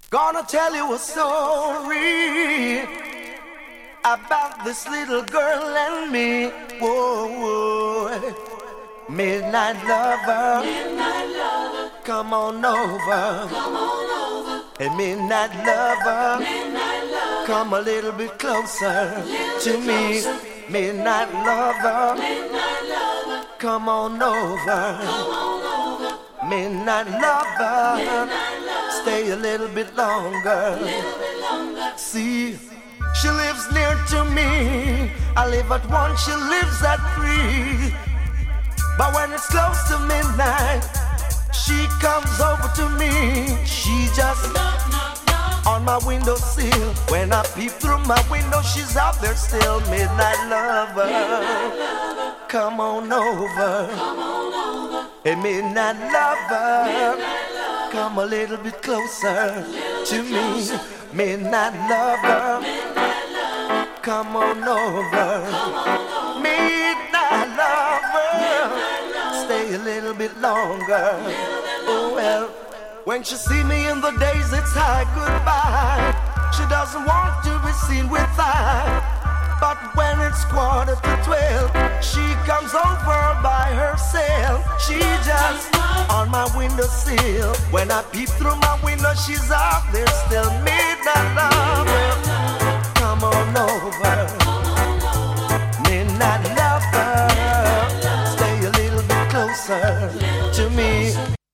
Gonna tell you a story about this little girl and me. Whoa, whoa. Midnight lover, come on over. Hey, midnight lover, come a little bit closer to me. Midnight lover, come on over. Midnight lover, stay a little bit longer. See, she lives near to me. I live at 1, she lives at 3. But when it's close to midnight, she comes over to me. She just on my windowsill. When I peep through my window, she's out there still. Midnight lover, come on over. Hey, midnight lover, come a little bit closer to me. Midnight lover, come on over. Midnight lover, stay a little bit longer. Oh well, when she see me in the days, it's hi, goodbye. She doesn't want to be seen with I. But when it's 11:45, she comes over by herself. She just on my windowsill. When I peep through my window, she's out there still.